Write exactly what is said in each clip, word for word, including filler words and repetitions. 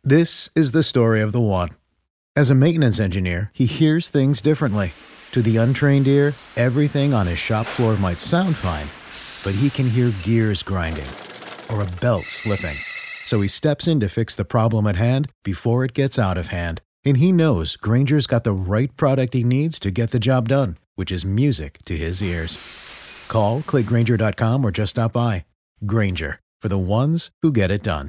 This is the story of the one. As a maintenance engineer, he hears things differently. To the untrained ear, everything on his shop floor might sound fine, but he can hear gears grinding or a belt slipping. So he steps in to fix the problem at hand before it gets out of hand. And he knows Grainger's got the right product he needs to get the job done, which is music to his ears. Call, click Grainger dot com, or just stop by. Grainger, for the ones who get it done.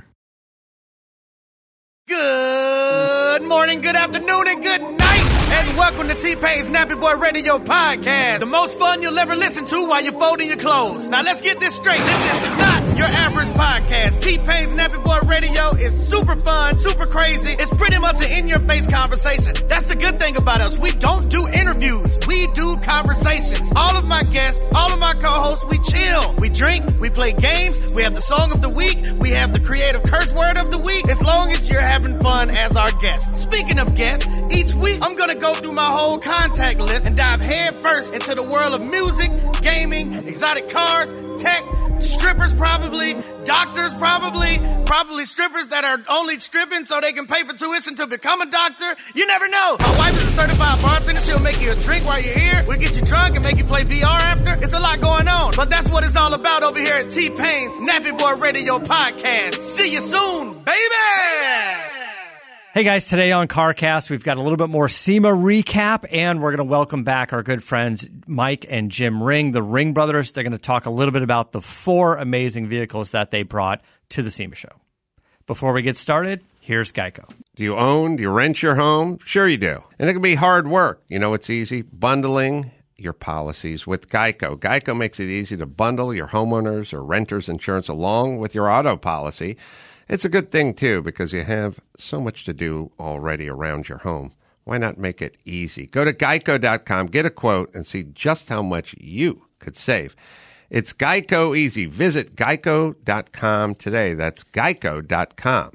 Good morning, good afternoon, and good night. And welcome to T-Pain's Nappy Boy Radio Podcast. The most fun you'll ever listen to while you're folding your clothes. Now let's get this straight. This is not your average podcast. T-Pain's Nappy Boy Radio is super fun, super crazy. It's pretty much an in-your-face conversation. That's the good thing about us. We don't do interviews. We do conversations. All of my guests, all of my co-hosts, we chill. We drink, we play games. We have the song of the week. We have the creative curse word of the week. As long as you're having fun as our guest. Speaking of guests, each week I'm going to go through my whole contact list and dive head first into the world of music, gaming, exotic cars, tech, strippers probably, doctors probably, probably strippers that are only stripping so they can pay for tuition to become a doctor. You never know. My wife is a certified bartender. She'll make you a drink while you're here. We'll get you drunk and make you play V R after. It's a lot going on. But that's what it's all about over here at T-Pain's Nappy Boy Radio Podcast. See you soon, baby! Hey guys, today on CarCast, we've got a little bit more SEMA recap, and we're going to welcome back our good friends Mike and Jim Ring, the Ring brothers. They're going to talk a little bit about the four amazing vehicles that they brought to the SEMA show. Before we get started, here's Geico. Do you own? Do you rent your home? Sure you do. And it can be hard work. You know it's easy? Bundling your policies with Geico. Geico makes it easy to bundle your homeowners or renters insurance along with your auto policy. It's a good thing, too, because you have so much to do already around your home. Why not make it easy? Go to geico dot com, get a quote, and see just how much you could save. It's Geico easy. Visit geico dot com today. That's geico dot com.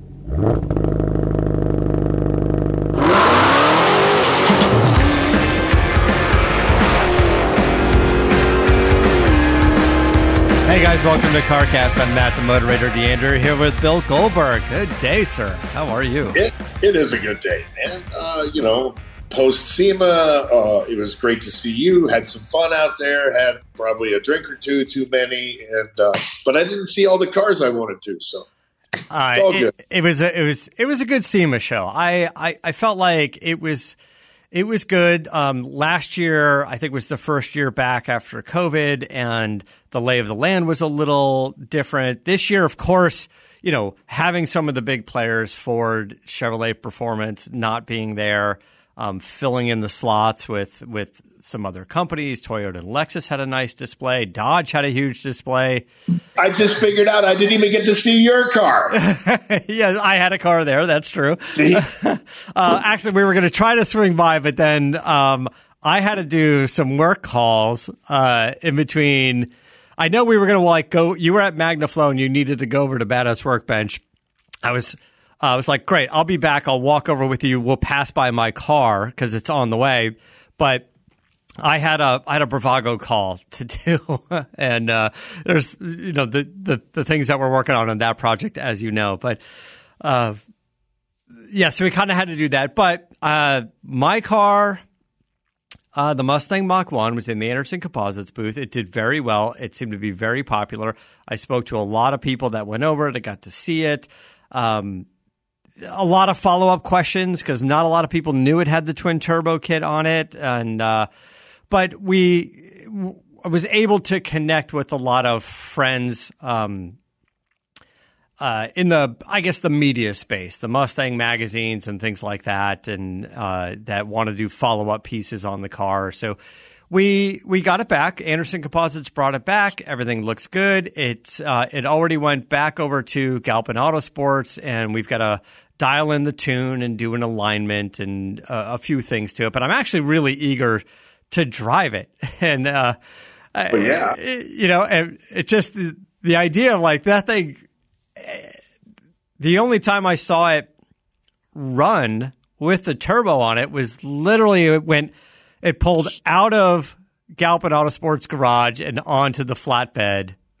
Hey guys, welcome to CarCast. I'm Matt, the moderator, DeAndre, here with Bill Goldberg. Good day, sir. How are you? It, it is a good day, man. Uh, you know, post SEMA, uh, it was great to see you. Had some fun out there. Had probably a drink or two too many, and uh, but I didn't see all the cars I wanted to. So it's uh, all it, good. It was a, it was it was a good SEMA show. I, I, I felt like it was. It was good. Um, last year, I think, was the first year back after COVID, and the lay of the land was a little different. This year, of course, you know, having some of the big players, Ford, Chevrolet Performance, not being there, um, filling in the slots with with some other companies. Toyota and Lexus had a nice display. Dodge had a huge display. I just figured out I didn't even get to see your car. Yes, I had a car there. That's true. uh, actually, we were going to try to swing by, but then um, I had to do some work calls uh, in between. I know we were going to like go. You were at MagnaFlow and you needed to go over to Badass Workbench. I was. Uh, I was like, great. I'll be back. I'll walk over with you. We'll pass by my car because it's on the way. But I had a I had a Bravago call to do, and uh, there's you know the, the the things that we're working on on that project, as you know. But uh, yeah, so we kind of had to do that. But uh, my car, uh, the Mustang Mach one, was in the Anderson Composites booth. It did very well. It seemed to be very popular. I spoke to a lot of people that went over it. I got to see it. Um, a lot of follow-up questions because not a lot of people knew it had the twin turbo kit on it. And, uh, but we, I was able to connect with a lot of friends, um, uh, in the, I guess the media space, the Mustang magazines and things like that. And, uh, that want to do follow-up pieces on the car. So we, we got it back. Anderson Composites brought it back. Everything looks good. It, uh, it already went back over to Galpin Autosports, and we've got a, dial in the tune and do an alignment and uh, a few things to it. But I'm actually really eager to drive it. And, uh, well, yeah. I, you know, it, it just the, the idea of like that thing, the only time I saw it run with the turbo on it was literally it went, it pulled out of Galpin Autosports garage and onto the flatbed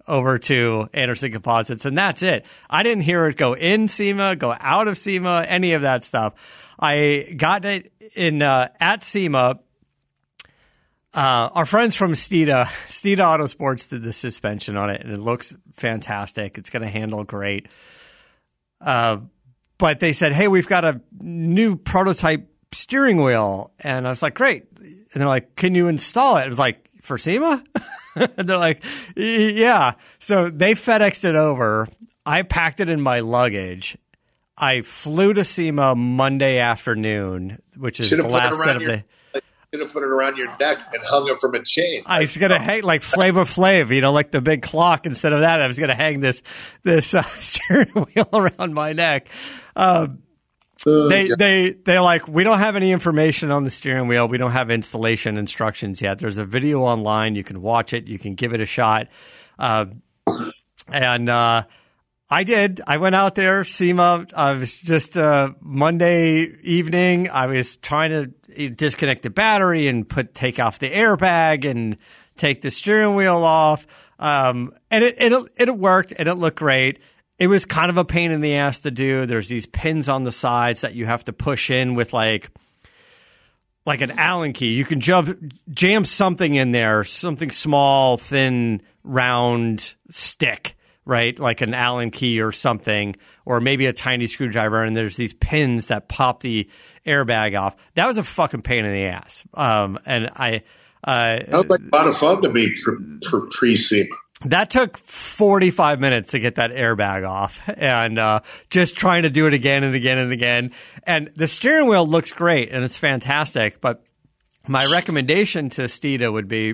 over to Anderson Composites, and that's it. I didn't hear it go in SEMA, go out of SEMA, any of that stuff. I got it in uh, at SEMA. Uh, our friends from Steeda, Steeda Autosports did the suspension on it, and it looks fantastic. It's going to handle great. Uh, but they said, hey, we've got a new prototype steering wheel. And I was like, great. And they're like, can you install it? I was like, for SEMA? And they're like, yeah. So they FedExed it over. I packed it in my luggage. I flew to SEMA Monday afternoon, which is the last set of the... Should have put it around your neck and hung it from a chain. I was going to hang like Flavor Flav, you know, like the big clock. Instead of that, I was going to hang this this uh, steering wheel around my neck. Um, uh, they yeah. they they're like, we don't have any information on the steering wheel. We don't have installation instructions yet. There's a video online. You can watch it. You can give it a shot. Uh, and uh, I did. I went out there, SEMA. I was just uh, Monday evening. I was trying to disconnect the battery and put take off the airbag and take the steering wheel off. Um, and it, it it worked and it looked great. It was kind of a pain in the ass to do. There's these pins on the sides that you have to push in with like like an Allen key. You can jump, jam something in there, something small, thin, round stick, right? Like an Allen key or something, or maybe a tiny screwdriver. And there's these pins that pop the airbag off. That was a fucking pain in the ass. Um, and I, uh, that was like a lot of fun to me for, for pre-SEMA. That took forty-five minutes to get that airbag off, and uh, just trying to do it again and again and again. And the steering wheel looks great and it's fantastic. But my recommendation to Steeda would be,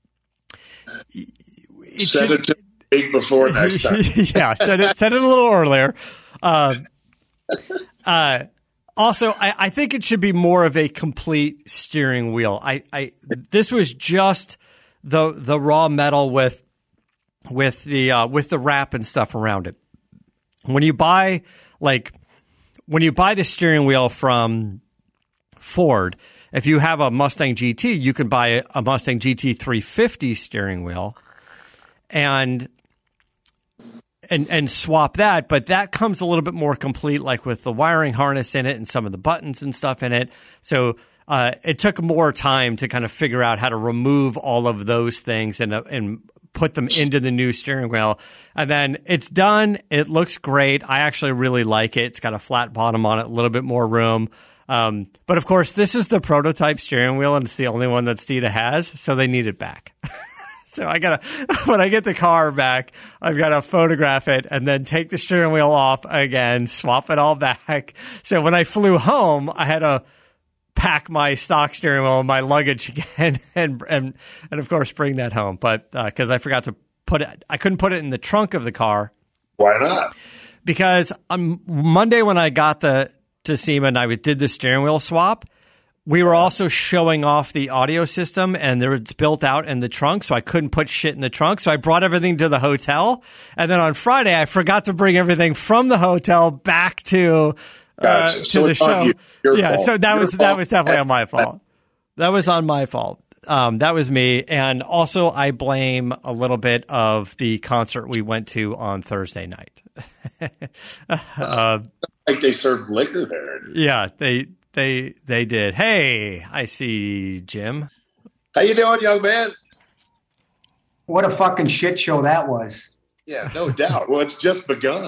it set should, it to big before next time. Yeah, set it set it a little earlier. Uh, uh, Also, I, I think it should be more of a complete steering wheel. I, I this was just the the raw metal with with the uh, with the wrap and stuff around it. When you buy like when you buy the steering wheel from Ford, if you have a Mustang G T, you can buy a Mustang G T three fifty steering wheel and And and swap that, but that comes a little bit more complete, like with the wiring harness in it and some of the buttons and stuff in it. So uh, it took more time to kind of figure out how to remove all of those things and uh, and put them into the new steering wheel. And then it's done. It looks great. I actually really like it. It's got a flat bottom on it, a little bit more room. Um, but of course, this is the prototype steering wheel, and it's the only one that Steeda has, so they need it back. So I gotta, when I get the car back, I've got to photograph it and then take the steering wheel off again, swap it all back. So when I flew home, I had to pack my stock steering wheel in my luggage again, and and and of course bring that home. But because uh, I forgot to put it, I couldn't put it in the trunk of the car. Why not? Because on Monday when I got the to SEMA and I did the steering wheel swap, we were also showing off the audio system, and there it's built out in the trunk, so I couldn't put shit in the trunk. So I brought everything to the hotel, and then on Friday I forgot to bring everything from the hotel back to uh, gotcha. to so the show. You, yeah, fault. so that your was fault. that was definitely on my fault. That was on my fault. Um, that was me, and also I blame a little bit of the concert we went to on Thursday night. uh, like they served liquor there. Yeah, they. They they did. Hey, I see Jim. How you doing, young man? What a fucking shit show that was. Yeah, no doubt. Well, it's just begun.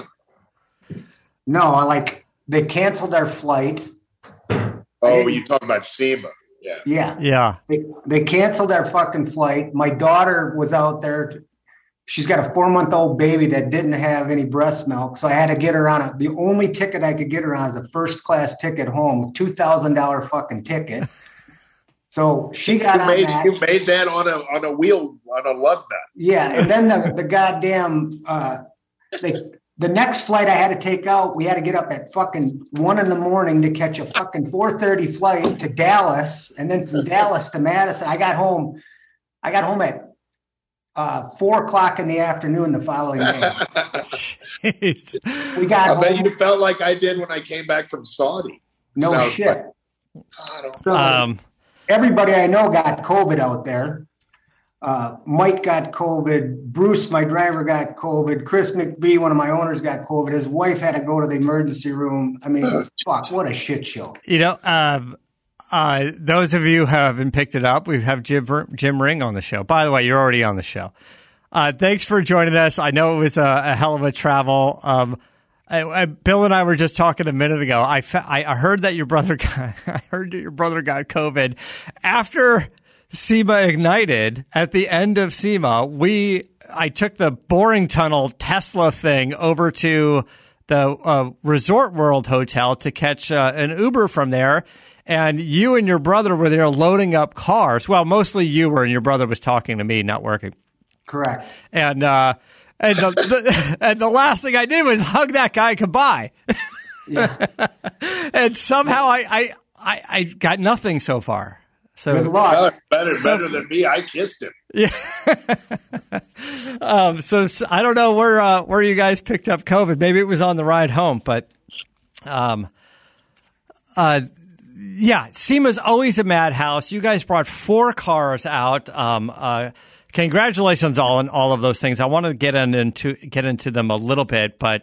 No, like they canceled our flight. Oh, you talking about SEMA? Yeah. Yeah. Yeah. They they canceled our fucking flight. My daughter was out there. She's got a four-month-old baby that didn't have any breast milk, so I had to get her on a. The only ticket I could get her on is a first-class ticket home, two thousand dollar fucking ticket. So she got you on made, that. You made that on a on a wheel on a lug nut. Yeah, and then the the goddamn uh, they, the next flight I had to take out, we had to get up at fucking one in the morning to catch a fucking four thirty flight to Dallas, and then from Dallas to Madison. I got home. I got home at. Uh, four o'clock in the afternoon the following day. We got I home. bet you felt like I did when I came back from Saudi. No so shit. Like, so um, everybody I know got COVID out there. uh, Mike got COVID. Bruce, my driver, got COVID. Chris McBee, one of my owners, got COVID. His wife had to go to the emergency room. I mean, fuck, what a shit show. You know, um, uh, those of you who haven't picked it up, we have Jim, Jim Ring on the show. By the way, you're already on the show. Uh, thanks for joining us. I know it was a, a hell of a travel. Um, I, I, Bill and I were just talking a minute ago. I, fa- I, I heard that your brother got, I heard that your brother got COVID after SEMA Ignited. At the end of SEMA, we I took the boring tunnel Tesla thing over to the uh, Resort World Hotel to catch uh, an Uber from there. And you and your brother were there loading up cars. Well, mostly you were, and your brother was talking to me, not working. Correct. And uh, and the, the and the last thing I did was hug that guy goodbye. Yeah. And somehow I, I I I got nothing so far. So good luck. Better, better, So- better than me. I kissed him. Yeah. um, so, so I don't know where uh, where you guys picked up COVID. Maybe it was on the ride home, but um, uh, yeah, SEMA's always a madhouse. You guys brought four cars out. Um, uh, congratulations all on all of those things. I want to get in, into get into them a little bit, but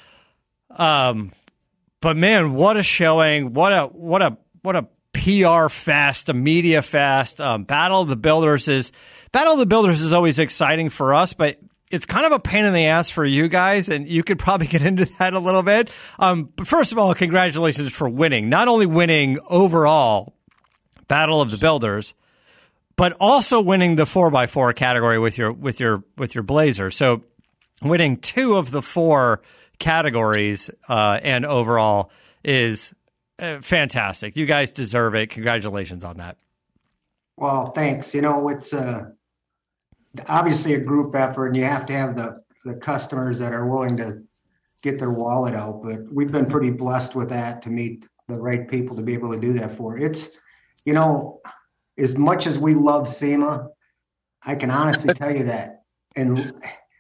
um, but man, what a showing! What a what a what a P R fest, a media fest. Um, Battle of the Builders is Battle of the Builders is always exciting for us, but it's kind of a pain in the ass for you guys, and you could probably get into that a little bit. Um, but first of all, congratulations for winning. Not only winning overall Battle of the Builders, but also winning the four by four category with your with your with your Blazer. So winning two of the four categories uh, and overall is uh, fantastic. You guys deserve it. Congratulations on that. Well, thanks. You know, it's uh, obviously a group effort, and you have to have the, the customers that are willing to get their wallet out. But we've been pretty blessed with that to meet the right people to be able to do that for. It's, you know, as much as we love SEMA, I can honestly tell you that. And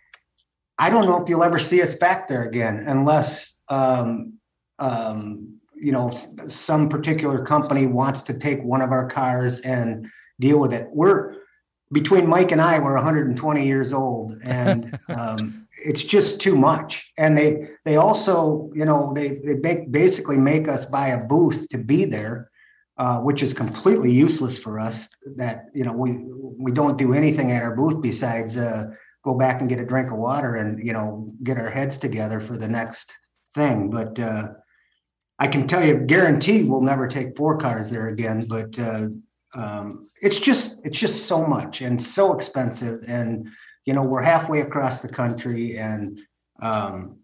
I don't know if you'll ever see us back there again unless, um, um, you know, some particular company wants to take one of our cars and deal with it. We're between Mike and I, we're one hundred twenty years old, and um, it's just too much. And they they also, you know, they they make, basically make us buy a booth to be there, uh, which is completely useless for us. That, you know, we we don't do anything at our booth besides uh, go back and get a drink of water and, you know, get our heads together for the next thing. But uh, I can tell you, guarantee we'll never take four cars there again. But uh, um, it's just it's just so much and so expensive. And, you know, we're halfway across the country, and um,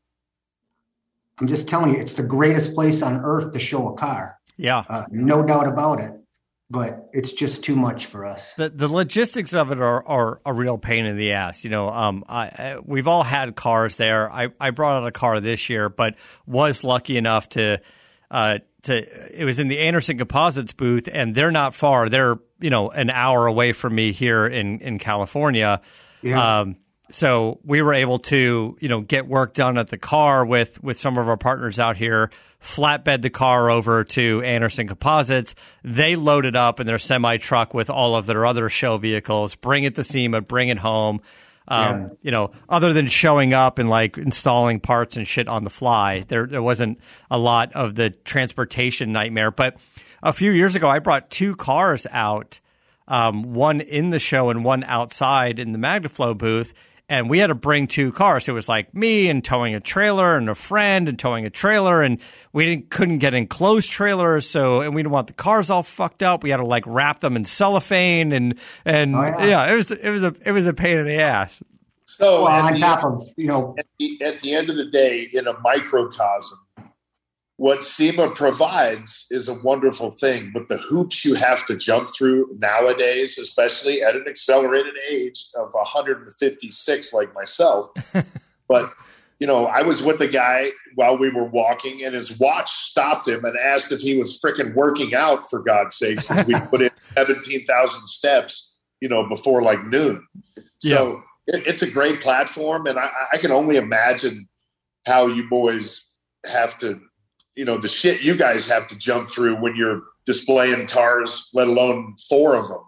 I'm just telling you, it's the greatest place on earth to show a car. Yeah, uh, no doubt about it. But it's just too much for us. The the logistics of it are, are a real pain in the ass. You know, um, I, I we've all had cars there. I, I brought out a car this year, but was lucky enough to uh to it was in the Anderson Composites booth, and they're not far. They're, you know, an hour away from me here in in California. Yeah. Um, so we were able to, you know, get work done at the car with with some of our partners out here. Flatbed the car over to Anderson Composites. They load it up in their semi truck with all of their other show vehicles, bring it to SEMA, bring it home. Um, Yeah. You know, other than showing up and like installing parts and shit on the fly, there there wasn't a lot of the transportation nightmare. But a few years ago, I brought two cars out, um, one in the show and one outside in the MagnaFlow booth. And we had to bring two cars. It was like me and towing a trailer, and a friend and towing a trailer, and we didn't couldn't get enclosed trailers. So, and we didn't want the cars all fucked up. We had to like wrap them in cellophane, and and Oh, yeah. yeah, it was it was a it was a pain in the ass. So Well, at on the- top of, you know, at the, at the end of the day, in a microcosm, what SEMA provides is a wonderful thing, but the hoops you have to jump through nowadays, especially at an accelerated age of one hundred fifty-six like myself. But, you know, I was with a guy while we were walking, and his watch stopped him and asked if he was freaking working out, for God's sakes. And we put in seventeen thousand steps, you know, before like noon. So it, it's a great platform, and I, I can only imagine how you boys have to, you know, the shit you guys have to jump through when you're displaying cars, let alone four of them.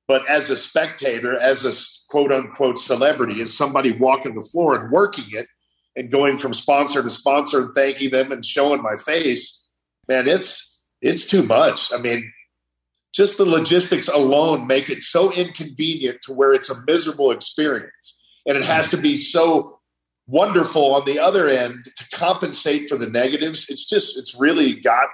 But as a spectator, as a quote unquote celebrity, as somebody walking the floor and working it and going from sponsor to sponsor and thanking them and showing my face, man, it's it's too much. I mean, just the logistics alone make it so inconvenient to where it's a miserable experience. And it has to be so wonderful on the other end to compensate for the negatives. It's just, it's really gotten,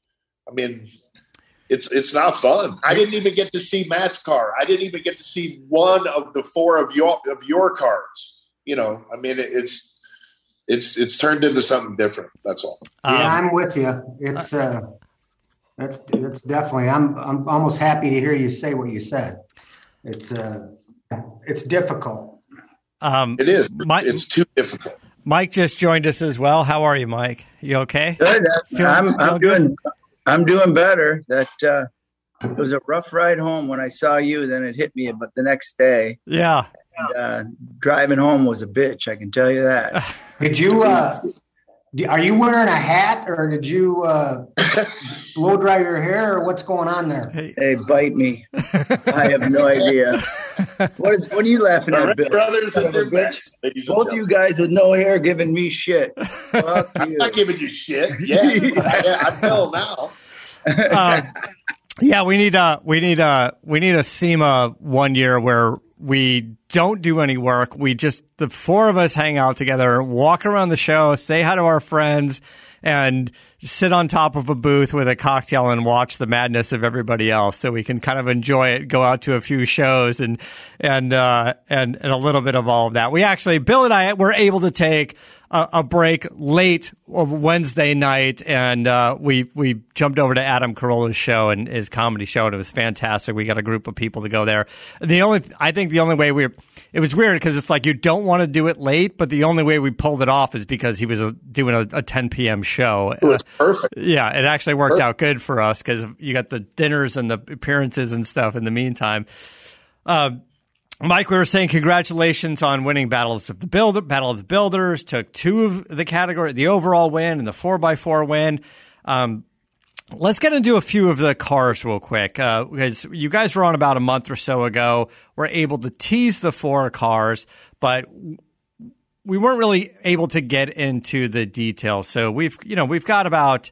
I mean, it's it's not fun. I didn't even get to see Matt's car. I didn't even get to see one of the four of your of your cars. You know, I mean, it, it's it's it's turned into something different. That's all. Yeah, um, I'm with you. It's uh, that's that's definitely. I'm I'm almost happy to hear you say what you said. It's uh, it's difficult. Um, it is. Mike, it's too difficult. Mike just joined us as well. How are you, Mike? You okay? Good. Feeling, I'm I'm doing. Good? I'm doing better. That uh, it was a rough ride home when I saw you. Then it hit me, but the next day, yeah, and, uh, driving home was a bitch. I can tell you that. Did you? Uh, are you wearing a hat, or did you uh, blow dry your hair, or what's going on there? Hey, hey bite me. I have no idea. What is? What are you laughing All at, right, Bill? brothers and their bitch. Bitch. Both you guys with no hair giving me shit. Fuck I'm you. not giving you shit. Yeah, I, I know now. uh, yeah, we need a we need a we need a SEMA one year where we don't do any work. We just the four of us hang out together, walk around the show, say hi to our friends, and sit on top of a booth with a cocktail and watch the madness of everybody else, so we can kind of enjoy it. Go out to a few shows and and uh, and and a little bit of all of that. We actually, Bill and I, were able to take a, a break late Wednesday night, and uh, we we jumped over to Adam Carolla's show and his comedy show, and it was fantastic. We got a group of people to go there. The only I think the only way we it was weird because it's like you don't want to do it late, but the only way we pulled it off is because he was a, doing a, a ten p.m. show. It was perfect. Yeah, it actually worked perfect. out good for us because you got the dinners and the appearances and stuff in the meantime. Uh, Mike, we were saying congratulations on winning Battles of the Builder, Battle of the Builders. Took two of the category, the overall win and the four by four win. Um, let's get into a few of the cars real quick uh, because you guys were on about a month or so ago. We're able to tease the four cars, but we weren't really able to get into the details. So we've, you know, we've got about,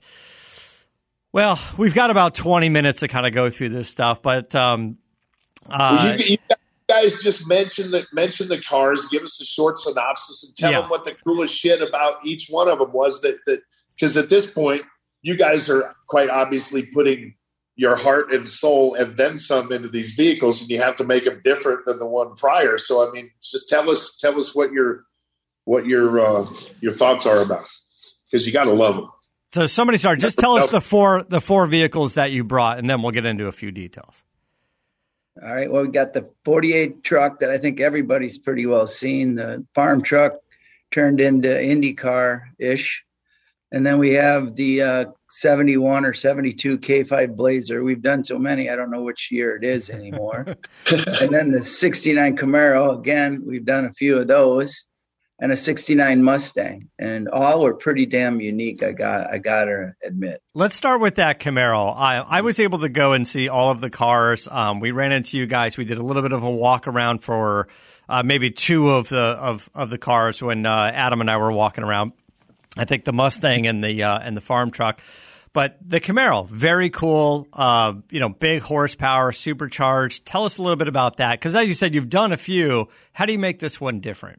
well, we've got about twenty minutes to kind of go through this stuff, but, um, uh, well, you, you guys just mention the, mention the cars, give us a short synopsis and tell yeah. them what the coolest shit about each one of them was that, that, cause at this point you guys are quite obviously putting your heart and soul and then some into these vehicles, and you have to make them different than the one prior. So, I mean, just tell us, tell us what your, what your uh, your thoughts are about, because you got to love them. So somebody start. Just tell us the four the four vehicles that you brought, and then we'll get into a few details. All right. Well, we got the forty-eight truck that I think everybody's pretty well seen. The farm truck turned into IndyCar-ish. And then we have the uh, seventy-one or seventy-two K five Blazer. We've done so many, I don't know which year it is anymore. And then the sixty-nine Camaro. Again, we've done a few of those. And a sixty-nine Mustang, and all were pretty damn unique. I got, I gotta admit. Let's start with that Camaro. I, I was able to go and see all of the cars. Um, we ran into you guys. We did a little bit of a walk around for uh, maybe two of the of, of the cars when uh, Adam and I were walking around. I think the Mustang and the uh, and the farm truck, but the Camaro, very cool. Uh, you know, big horsepower, supercharged. Tell us a little bit about that, because as you said, you've done a few. How do you make this one different?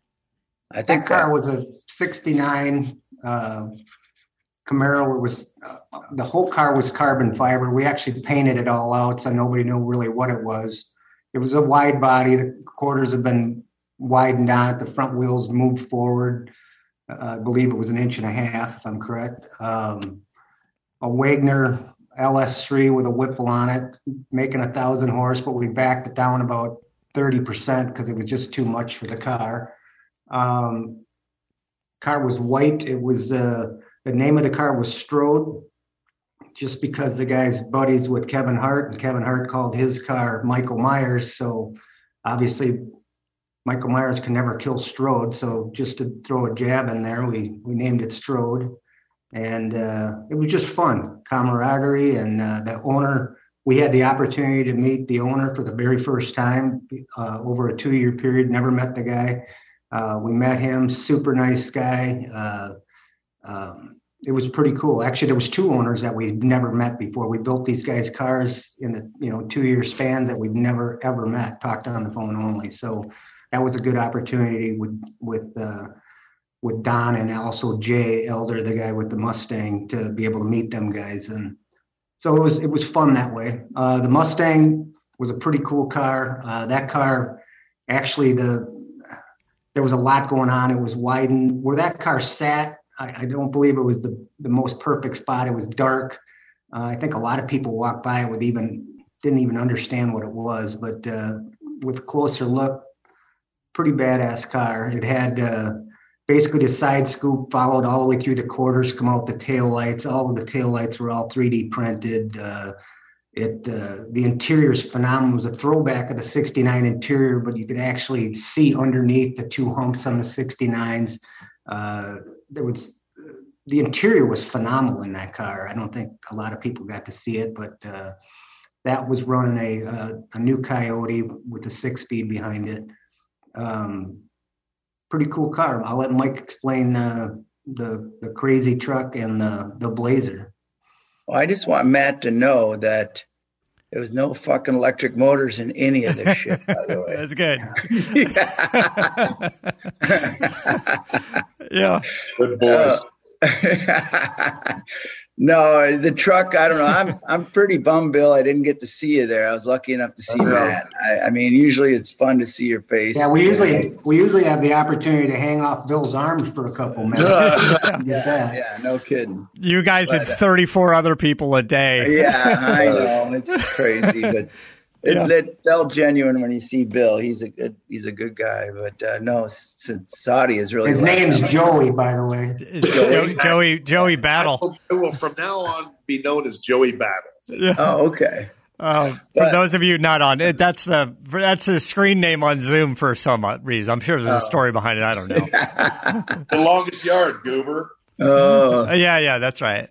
I think that car was a sixty-nine uh, Camaro. It was uh, the whole car was carbon fiber. We actually painted it all out, so nobody knew really what it was. It was a wide body. The quarters have been widened out. The front wheels moved forward. Uh, I believe it was an inch and a half, if I'm correct. Um, a Wagner L S three with a Whipple on it, making a thousand horse, but we backed it down about thirty percent because it was just too much for the car. Um, car was white. It was uh, the name of the car was Strode, just because the guy's buddies with Kevin Hart, and Kevin Hart called his car Michael Myers. So obviously Michael Myers can never kill Strode. So just to throw a jab in there, we we named it Strode, and uh, it was just fun, camaraderie, and uh, the owner we had the opportunity to meet the owner for the very first time uh, over a two-year period. Never met the guy. Uh, we met him, super nice guy. Uh, um, it was pretty cool. Actually, there was two owners that we'd never met before. We built these guys' cars in the you know two-year spans that we've never ever met. Talked on the phone only. So that was a good opportunity with with uh, with Don and also Jay Elder, the guy with the Mustang, to be able to meet them guys. And so it was it was fun that way. Uh, the Mustang was a pretty cool car. Uh, that car, actually, the there was a lot going on. It was widened. Where that car sat, I, I don't believe it was the, the most perfect spot. It was dark. Uh, I think a lot of people walked by it with even didn't even understand what it was. But uh, with closer look, pretty badass car. It had uh, basically the side scoop followed all the way through the quarters, come out the tail lights. All of the tail lights were all three D printed. Uh, It uh, the interior is phenomenal. It was a throwback of the sixty-nine interior, but you could actually see underneath the two humps on the sixty-nines. Uh, there was the interior was phenomenal in that car. I don't think a lot of people got to see it, but uh, that was running a, a a new Coyote with a six-speed behind it. Um, pretty cool car. I'll let Mike explain uh, the the crazy truck and the the Blazer. Well, I just want Matt to know that there was no fucking electric motors in any of this shit, by the way. That's good. Yeah. Good boys. Uh, no, the truck, I don't know. I'm I'm pretty bummed, Bill. I didn't get to see you there. I was lucky enough to see I know. Matt. I, I mean, usually it's fun to see your face. Yeah, we usually we usually have the opportunity to hang off Bill's arms for a couple minutes. yeah, Get that. yeah, no kidding. You guys But, had uh, thirty-four other people a day. Yeah, I know. It's crazy, but it, Yeah. it felt genuine when you see Bill. He's a good he's a good guy. But uh, no, since Saudi is really His the last name's time I Joey, by the way. Joey, Joey, Joey Battle. I will from now on be known as Joey Battle. Yeah. Oh, okay. Uh, for But- those of you not on it, that's the that's the screen name on Zoom for some reason. I'm sure there's a story behind it. I don't know. The longest yard, Goober. Oh, Uh, yeah, yeah, that's right.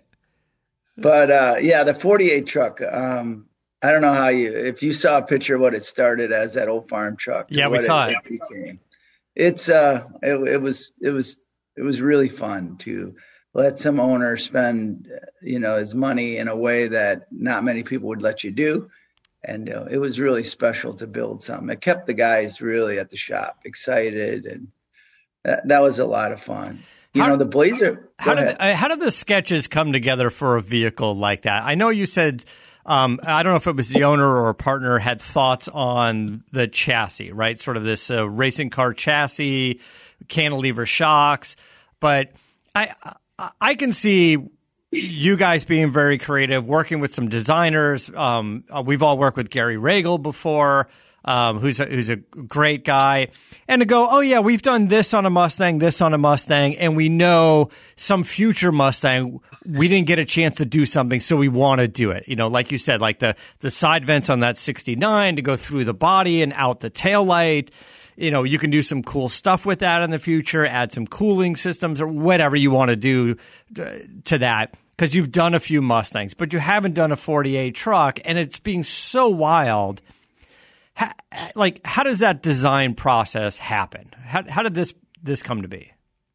but uh, yeah, the forty-eight truck. Um, I don't know how you if you saw a picture of what it started as, that old farm truck. to Yeah, we what saw it. became. It's uh, it, it was it was it was really fun to let some owner spend you know his money in a way that not many people would let you do, and uh, it was really special to build something. It kept the guys really at the shop excited, and that, that was a lot of fun. You How- know, the Blazer. How go did ahead. the, uh, how did the sketches come together for a vehicle like that? I know you said um, I don't know if it was the owner or a partner had thoughts on the chassis, right? Sort of this uh, racing car chassis, cantilever shocks, but I I, I can see you guys being very creative, working with some designers. Um, uh, we've all worked with Gary Regal before. Um, who's a, who's a great guy, and to go, oh yeah, we've done this on a Mustang, this on a Mustang, and we know some future Mustang, we didn't get a chance to do something, so we want to do it. You know, like you said, like the the side vents on that sixty-nine to go through the body and out the tail light. You know, you can do some cool stuff with that in the future, add some cooling systems or whatever you want to do to, to that, because you've done a few Mustangs, but you haven't done a forty-eight truck, and it's being so wild. How, like, how does that design process happen? How how did this this come to be?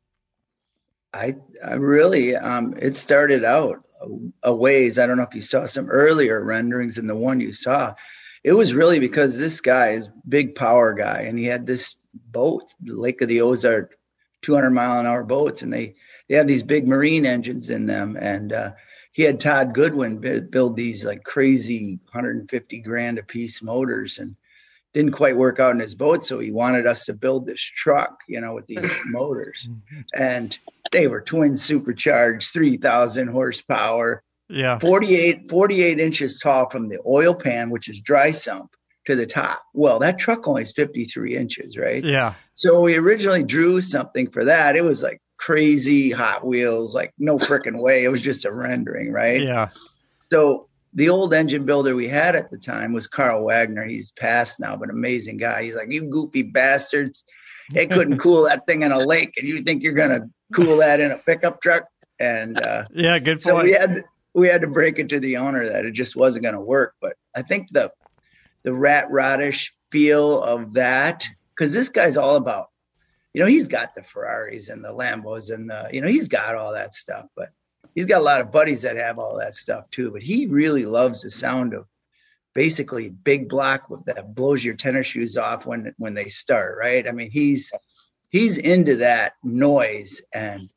I, I really, um, it started out a, a ways. I don't know if you saw some earlier renderings than the one you saw. It was really because this guy is big power guy, and he had this boat, the Lake of the Ozark, two hundred mile an hour boats, and they they have these big marine engines in them. And uh, he had Todd Goodwin build, build these like crazy one hundred fifty grand a piece motors, and didn't quite work out in his boat. So he wanted us to build this truck, you know, with these motors, and they were twin supercharged, three thousand horsepower, Yeah, forty-eight, forty-eight inches tall from the oil pan, which is dry sump, to the top. Well, that truck only is fifty-three inches, right? yeah, So we originally drew something for that. It was like crazy Hot Wheels, like no freaking way. It was just a rendering, right? yeah, So the old engine builder we had at the time was Carl Wagner. He's passed now, but amazing guy. He's like, you goofy bastards. They couldn't cool that thing in a lake, and you think you're going to cool that in a pickup truck? And uh, yeah. Good so point. we had we had to break it to the owner that it just wasn't going to work. But I think the the rat rodish feel of that, because this guy's all about, you know, he's got the Ferraris and the Lambos and the, you know, he's got all that stuff, but he's got a lot of buddies that have all that stuff too. But he really loves the sound of basically big block that blows your tennis shoes off when when they start, right? I mean, he's he's into that noise. And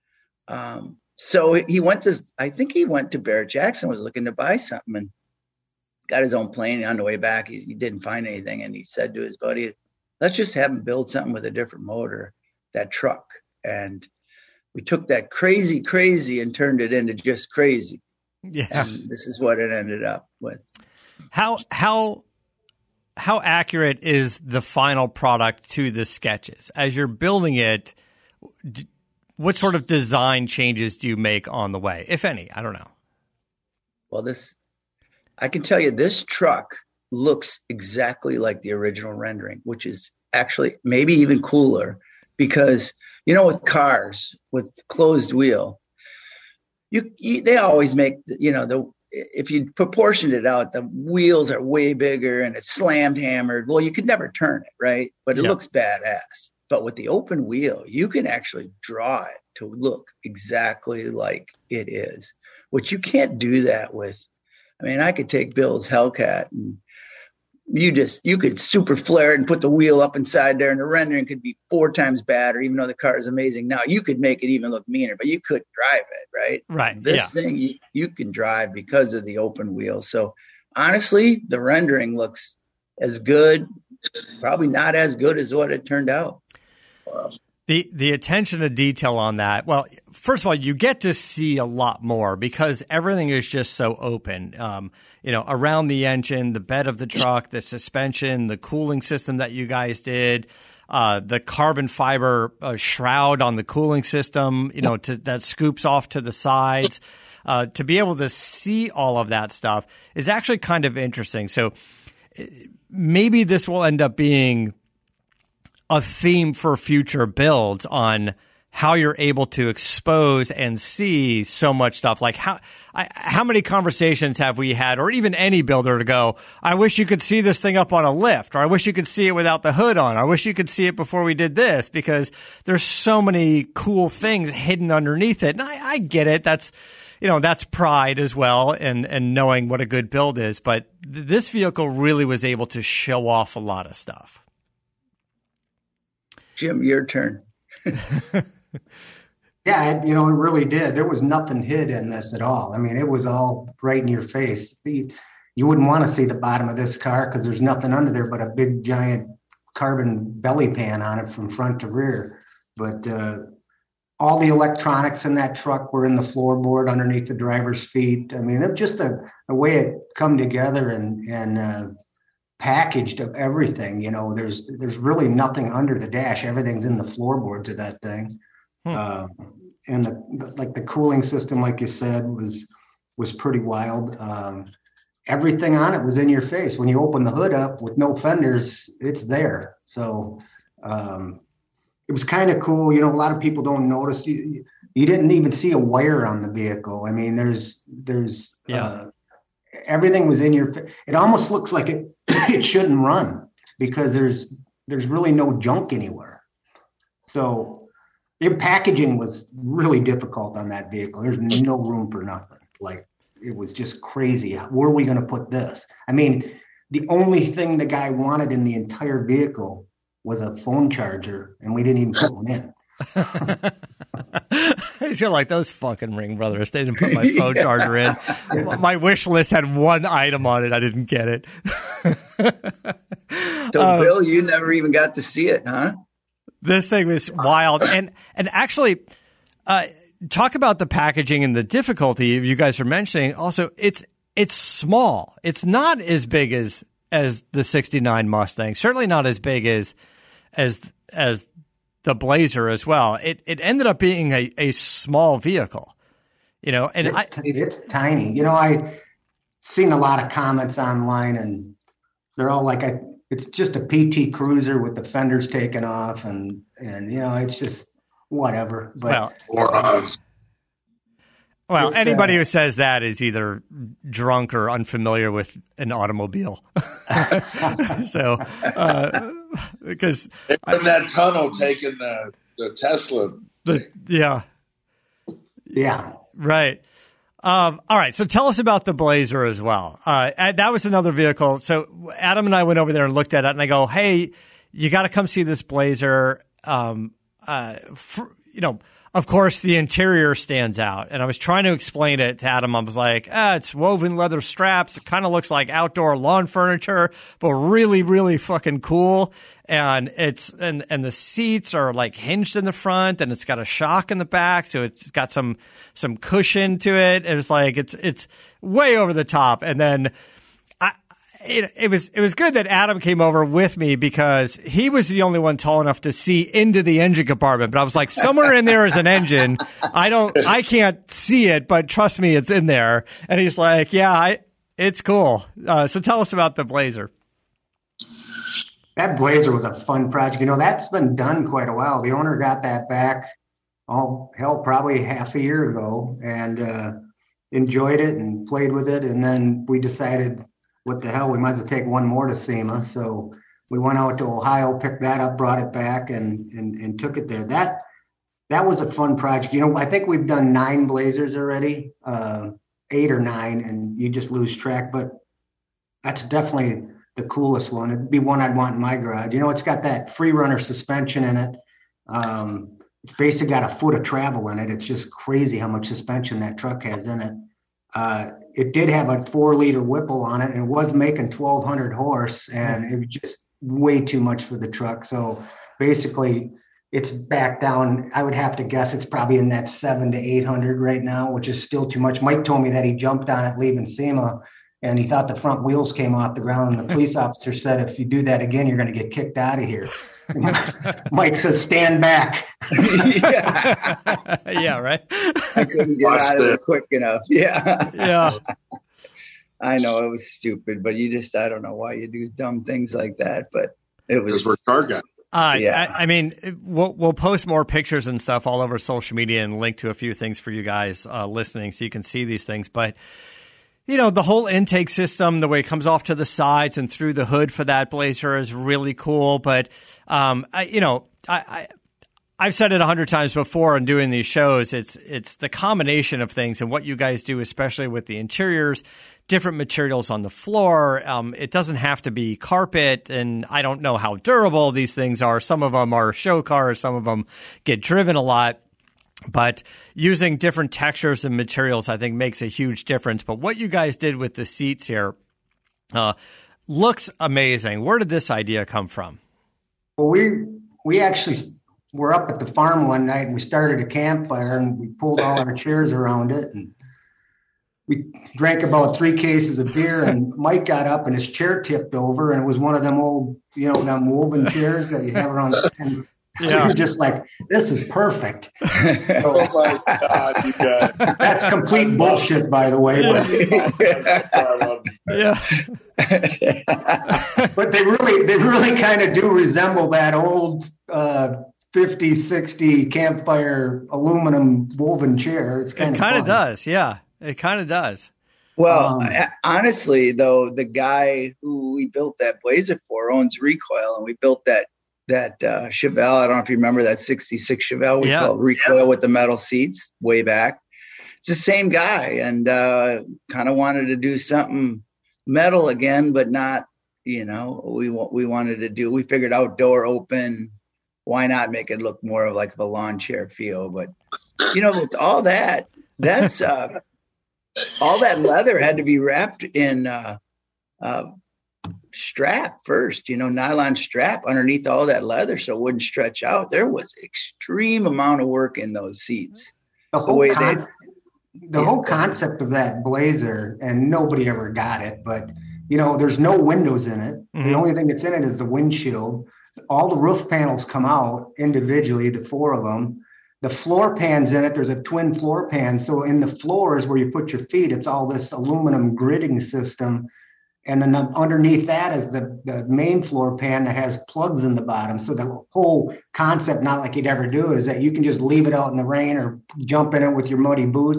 um, so he went to, I think he went to Barrett Jackson, was looking to buy something, and got his own plane. On the way back, he, he didn't find anything. And he said to his buddy, let's just have him build something with a different motor, that truck. And we took that crazy, crazy and turned it into just crazy. Yeah. And this is what it ended up with. How, how, how accurate is the final product to the sketches? As you're building it, d- what sort of design changes do you make on the way, if any? I don't know. Well, this, I can tell you, this truck looks exactly like the original rendering, which is actually maybe even cooler, because, you know, with cars with closed wheel, you, you they always make, you know, the, if you proportioned it out, the wheels are way bigger and it's slammed hammered. Well, you could never turn it, right? But it yeah. looks badass. But with the open wheel, you can actually draw it to look exactly like it is, which you can't do that with. I mean, I could take Bill's Hellcat and you just, you could super flare it and put the wheel up inside there, and the rendering could be four times better, even though the car is amazing. Now you could make it even look meaner, but you couldn't drive it, right? Right. This yeah. thing you, you can drive because of the open wheel. So honestly, the rendering looks as good, probably not as good as what it turned out. Wow. The the attention to detail on that. Well, first of all, you get to see a lot more because everything is just so open. Um, you know, around the engine, the bed of the truck, the suspension, the cooling system that you guys did, uh, the carbon fiber uh, shroud on the cooling system, you know, to, that scoops off to the sides. Uh, to be able to see all of that stuff is actually kind of interesting. So maybe this will end up being a theme for future builds on how you're able to expose and see so much stuff. Like how, I, how many conversations have we had, or even any builder to go, I wish you could see this thing up on a lift, or I wish you could see it without the hood on. I wish you could see it before we did this, because there's so many cool things hidden underneath it. And I, I get it. That's, you know, that's pride as well, and, and knowing what a good build is. But th- this vehicle really was able to show off a lot of stuff. Jim, your turn. Yeah, you know, it really did. There was nothing hid in this at all. I mean, it was all right in your face. The, you wouldn't want to see the bottom of this car because there's nothing under there but a big, giant carbon belly pan on it from front to rear. But uh, all the electronics in that truck were in the floorboard underneath the driver's feet. I mean, it just a, a way it come together and, and uh, packaged of everything. You know, there's there's really nothing under the dash. Everything's in the floorboards of that thing. Hmm. Uh, and the, the like the cooling system, like you said, was was pretty wild. Um, everything on it was in your face. When you open the hood up with no fenders, it's there. So um, it was kind of cool. You know, a lot of people don't notice. You, you didn't even see a wire on the vehicle. I mean, there's there's yeah. uh, everything was in your face. It almost looks like it it shouldn't run because there's there's really no junk anywhere. So the packaging was really difficult on that vehicle. There's no room for nothing. Like, it was just crazy. Where are we going to put this? I mean, the only thing the guy wanted in the entire vehicle was a phone charger, and we didn't even put one in. He's got like those fucking Ring brothers. They didn't put my phone yeah. charger in. My wish list had one item on it. I didn't get it. So, um, Bill, you never even got to see it, huh? This thing was wild. And and actually, uh, talk about the packaging and the difficulty you guys are mentioning. Also, it's it's small. It's not as big as as the sixty-nine Mustang. Certainly not as big as as as the Blazer as well. It it ended up being a, a small vehicle, you know. And it's, I, it's tiny. You know, I seen a lot of comments online, and they're all like, I. It's just a P T Cruiser with the fenders taken off, and and you know, it's just whatever. But well, or uh, Well, It's, anybody uh, who says that is either drunk or unfamiliar with an automobile. So, uh, because in that tunnel taking the, the Tesla. the yeah, Yeah. right. Um, all right. So tell us about the Blazer as well. Uh, and that was another vehicle. So Adam and I went over there and looked at it, and I go, "Hey, you got to come see this Blazer." Um, uh, for, you know, of course, the interior stands out. And I was trying to explain it to Adam. I was like, ah, it's woven leather straps. It kind of looks like outdoor lawn furniture, but really, really fucking cool. And it's, and, and the seats are like hinged in the front, and it's got a shock in the back. So it's got some, some cushion to it. And it's like, it's, it's way over the top. And then, It, it was it was good that Adam came over with me because he was the only one tall enough to see into the engine compartment. But I was like, somewhere in there is an engine. I don't, I can't see it, but trust me, it's in there. And he's like, yeah, I, it's cool. Uh, so tell us about the Blazer. That Blazer was a fun project. You know, that's been done quite a while. The owner got that back, oh, hell, probably half a year ago, and uh, enjoyed it and played with it. And then we decided, what the hell, we might as well take one more to SEMA. So we went out to Ohio, picked that up, brought it back, and and and took it there. That that was a fun project. You know, I think we've done nine Blazers already, uh, eight or nine, and you just lose track. But that's definitely the coolest one. It'd be one I'd want in my garage. You know, it's got that free runner suspension in it. Um, it's basically got a foot of travel in it. It's just crazy how much suspension that truck has in it. Uh, it did have a four liter Whipple on it, and it was making twelve hundred horse, and it was just way too much for the truck. So basically it's back down. I would have to guess it's probably in that seven to eight hundred right now, which is still too much. Mike told me that he jumped on it leaving SEMA, and he thought the front wheels came off the ground. And the police officer said, if you do that again, you're going to get kicked out of here. Mike said, stand back. yeah. yeah, right. I couldn't get out of it quick enough. Yeah. Yeah. I know it was stupid, but you just, I don't know why you do dumb things like that, but it was. Because we're car guys. Uh, Yeah. I, I mean, we'll, we'll post more pictures and stuff all over social media and link to a few things for you guys uh, listening so you can see these things. But, you know, the whole intake system, the way it comes off to the sides and through the hood for that Blazer is really cool. But, um, I, you know, I, I I've said it a hundred times before in doing these shows. It's it's the combination of things and what you guys do, especially with the interiors, different materials on the floor. Um, it doesn't have to be carpet, and I don't know how durable these things are. Some of them are show cars, some of them get driven a lot. But using different textures and materials, I think, makes a huge difference. But what you guys did with the seats here uh, looks amazing. Where did this idea come from? Well, we we actually were up at the farm one night, and we started a campfire, and we pulled all our chairs around it, and we drank about three cases of beer, and Mike got up and his chair tipped over, and it was one of them old, you know, them woven chairs that you have around. And yeah. We were just like, this is perfect. So, Oh my God, you guys. that's complete bullshit, by the way. But, Yeah. but they really, they really kind of do resemble that old uh, fifty, sixty campfire aluminum woven chair. It's kind It of kind of fun. does. Yeah. It kind of does. Well, Um, I- honestly, though, the guy who we built that Blazer for owns Recoil, and we built that that uh, Chevelle. I don't know if you remember that sixty-six Chevelle we Yeah. called Recoil with the metal seats way back. It's the same guy, and uh, kind of wanted to do something metal again, but not, you know, we wa- we wanted to do. We figured outdoor open. Why not make it look more of like a lawn chair feel? But you know, with all that, that's. Uh, all that leather had to be wrapped in uh, uh, strap first, you know, nylon strap underneath all that leather so it wouldn't stretch out. There was extreme amount of work in those seats. The whole, way con- they- the whole concept of that Blazer, and nobody ever got it, but you know, there's no windows in it. Mhm. The only thing that's in it is the windshield. All the roof panels come out individually, the four of them. The floor pans in it, there's a twin floor pan. So in the floors where you put your feet, it's all this aluminum gridding system. And then the, underneath that is the, the main floor pan that has plugs in the bottom. So the whole concept, not like you'd ever do, is that you can just leave it out in the rain or jump in it with your muddy boots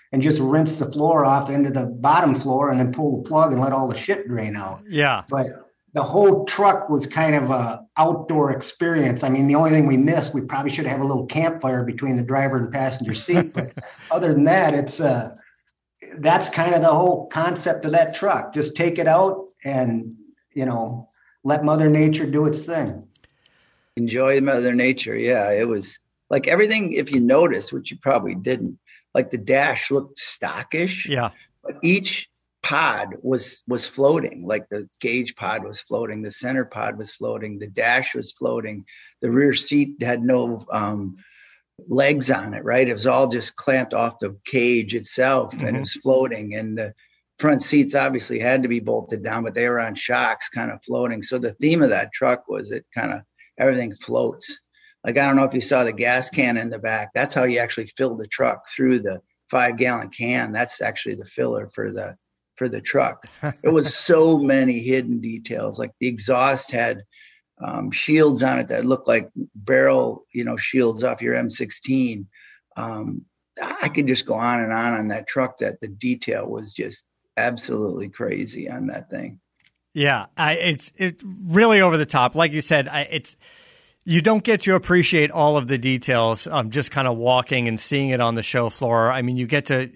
and just rinse the floor off into the bottom floor and then pull the plug and let all the shit drain out. Yeah. But the whole truck was kind of a outdoor experience. I mean, the only thing we missed, we probably should have a little campfire between the driver and passenger seat. But other than that, it's uh, that's kind of the whole concept of that truck. Just take it out and, you know, let Mother Nature do its thing. Enjoy Mother Nature. Yeah, it was like everything, if you notice, which you probably didn't, like the dash looked stockish. Yeah. But each pod was was floating, like the gauge pod was floating, the center pod was floating, the dash was floating, the rear seat had no um, legs on it, right? It was all just clamped off the cage itself, mm-hmm. and it was floating. And the front seats obviously had to be bolted down, but they were on shocks, kind of floating. So the theme of that truck was it kind of everything floats. Like, I don't know if you saw the gas can in the back. That's how you actually fill the truck through the five gallon can. That's actually the filler for the for the truck. It was so many hidden details. Like the exhaust had um, shields on it that looked like barrel, you know, shields off your M sixteen. Um, I could just go on and on on that truck. That the detail was just absolutely crazy on that thing. Yeah, I, it's it really over the top. Like you said, I, it's you don't get to appreciate all of the details. Um, just kind of walking and seeing it on the show floor. I mean, you get to.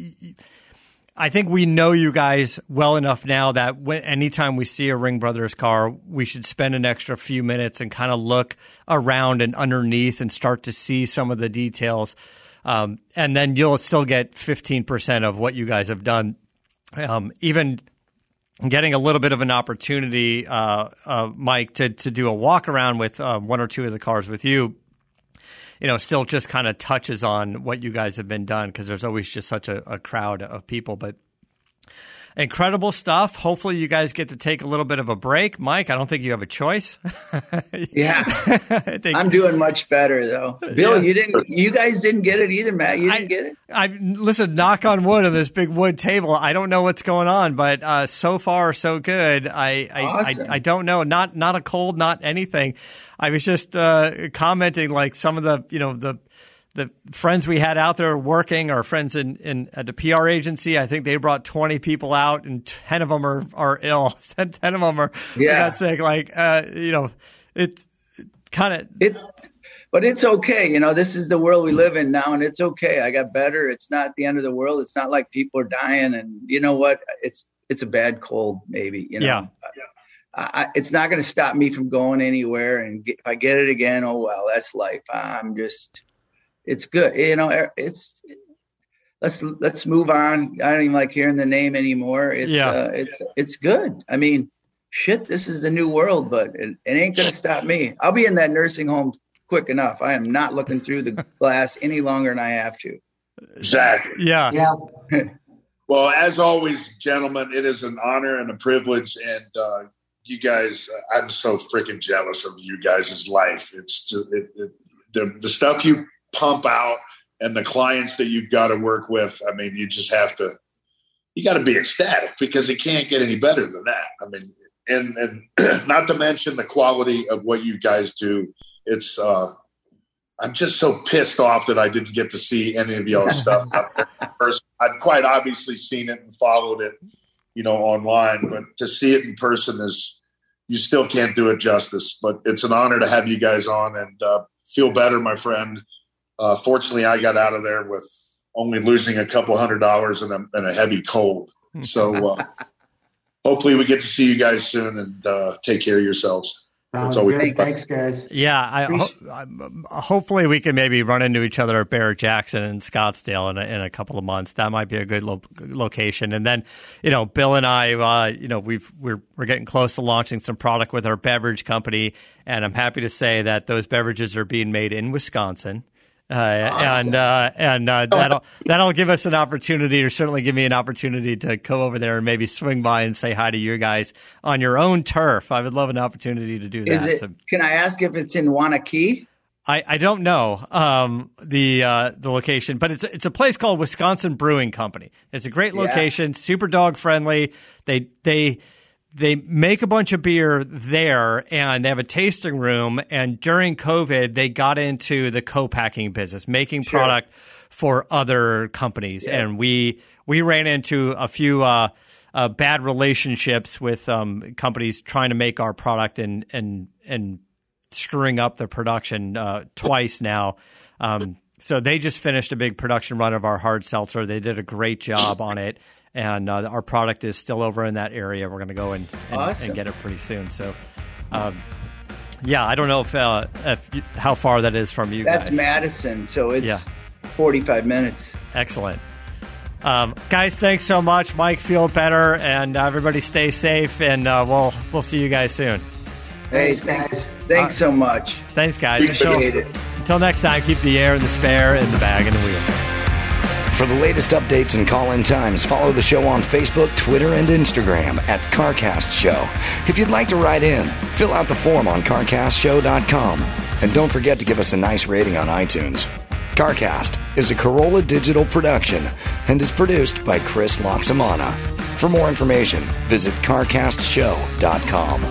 I think we know you guys well enough now that when, anytime we see a Ring Brothers car, we should spend an extra few minutes and kind of look around and underneath and start to see some of the details. Um, and then you'll still get fifteen percent of what you guys have done. Um, even getting a little bit of an opportunity, uh, uh, Mike, to, to do a walk around with uh, one or two of the cars with you, you know, still just kind of touches on what you guys have been done, because there's always just such a, a crowd of people. But incredible stuff. Hopefully you guys get to take a little bit of a break. Mike, I don't think you have a choice. Yeah. I think, I'm doing much better, though. Bill, yeah. you didn't. You guys didn't get it either, Matt. You didn't I, get it? I Listen, knock on wood on this big wood table. I don't know what's going on, but uh, so far, so good. I I, awesome. I I don't know. Not not a cold, not anything. I was just uh, commenting, like some of the, you know, the the friends we had out there working, our friends in, in at the P R agency. I think they brought twenty people out, and ten of them are, are ill. ten of them are yeah. got sick. Like, uh, you know, it's it kind of it's, but it's okay. You know, this is the world we live in now, and it's okay. I got better. It's not the end of the world. It's not like people are dying, and you know what? It's it's a bad cold, maybe. You know. Yeah. I, it's not going to stop me from going anywhere. And get, if I get it again, oh well, that's life. I'm just, it's good. You know, it's let's let's move on. I don't even like hearing the name anymore. It's yeah. uh, it's it's good. I mean, shit, this is the new world, but it, it ain't going to stop me. I'll be in that nursing home quick enough. I am not looking through the glass any longer than I have to. Exactly. Yeah. Yeah. Well, as always, gentlemen, it is an honor and a privilege, and uh, you guys, uh, I'm so freaking jealous of you guys' life. It's just, it, it, the the stuff you pump out and the clients that you've got to work with. I mean, you just have to, you got to be ecstatic, because it can't get any better than that. I mean, and and not to mention the quality of what you guys do. It's, uh, I'm just so pissed off that I didn't get to see any of y'all's stuff up there in person. I'd quite obviously seen it and followed it, you know, online, but to see it in person is, you still can't do it justice. But it's an honor to have you guys on, and uh, feel better, my friend. Uh, fortunately, I got out of there with only losing a couple hundred dollars and a, and a heavy cold. So uh, hopefully we get to see you guys soon, and uh, take care of yourselves. Sounds good. Thanks, guys. Yeah, I, ho- hopefully we can maybe run into each other at Barrett Jackson and Scottsdale in a, in a couple of months. That might be a good lo- location. And then, you know, Bill and I, uh, you know, we've we're we're getting close to launching some product with our beverage company, and I'm happy to say that those beverages are being made in Wisconsin. Uh, awesome. And uh, and uh, that'll that'll give us an opportunity, or certainly give me an opportunity, to go over there and maybe swing by and say hi to you guys on your own turf. I would love an opportunity to do that. Is it, so, can I ask if it's in Wanakee? I, I don't know um, the uh, the location, but it's it's a place called Wisconsin Brewing Company. It's a great location, yeah. Super dog friendly. They they. They make a bunch of beer there, and they have a tasting room. And during COVID, they got into the co-packing business, making sure. product for other companies. Yeah. And we we ran into a few uh, uh, bad relationships with um, companies trying to make our product and and and screwing up the production uh, twice now. Um, so they just finished a big production run of our hard seltzer. They did a great job on it. And uh, our product is still over in that area. We're going to go and, and, awesome. and get it pretty soon. So, um, yeah, I don't know if, uh, if how far that is from you That's guys. That's Madison, so it's yeah. forty-five minutes. Excellent. Um, guys, thanks so much. Mike, feel better, and uh, everybody stay safe, and uh, we'll we'll see you guys soon. Hey, thanks thanks uh, so much. Thanks, guys. Appreciate until, it. Until next time, keep the air in the spare and the bag and the wheel. For the latest updates and call-in times, follow the show on Facebook, Twitter, and Instagram at CarCast Show. If you'd like to write in, fill out the form on car cast show dot com. And don't forget to give us a nice rating on iTunes. CarCast is a Corolla Digital production and is produced by Chris Loxamana. For more information, visit car cast show dot com.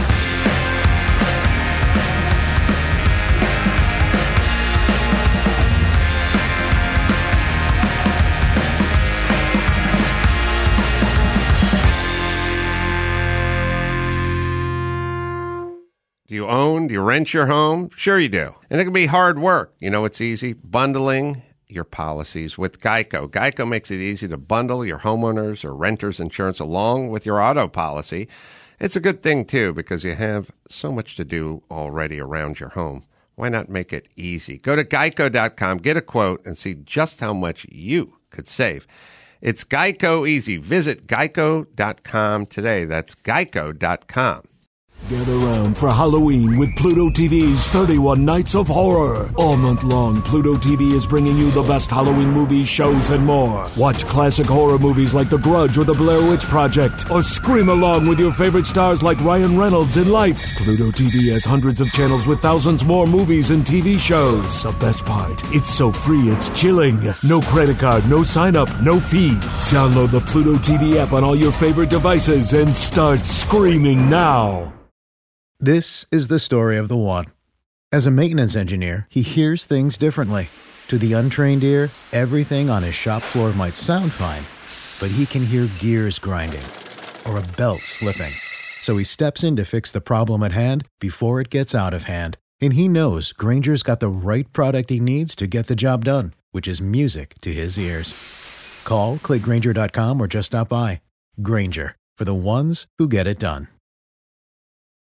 Do you own? Do you rent your home? Sure you do. And it can be hard work. You know, it's easy. Bundling your policies with Geico. Geico makes it easy to bundle your homeowners or renters insurance along with your auto policy. It's a good thing, too, because you have so much to do already around your home. Why not make it easy? Go to geico dot com, get a quote, and see just how much you could save. It's Geico Easy. Visit geico dot com today. That's geico dot com. Get around for Halloween with Pluto T V's thirty-one Nights of Horror. All month long, Pluto T V is bringing you the best Halloween movies, shows, and more. Watch classic horror movies like The Grudge or The Blair Witch Project, or scream along with your favorite stars like Ryan Reynolds in Life. Pluto T V has hundreds of channels with thousands more movies and T V shows. The best part, it's so free it's chilling. No credit card, no sign up, no fees. Download the Pluto T V app on all your favorite devices and start screaming now. This is the story of the one. As a maintenance engineer, he hears things differently. To the untrained ear, everything on his shop floor might sound fine, but he can hear gears grinding or a belt slipping. So he steps in to fix the problem at hand before it gets out of hand. And he knows Grainger's got the right product he needs to get the job done, which is music to his ears. Call, click Grainger dot com, or just stop by. Grainger, for the ones who get it done.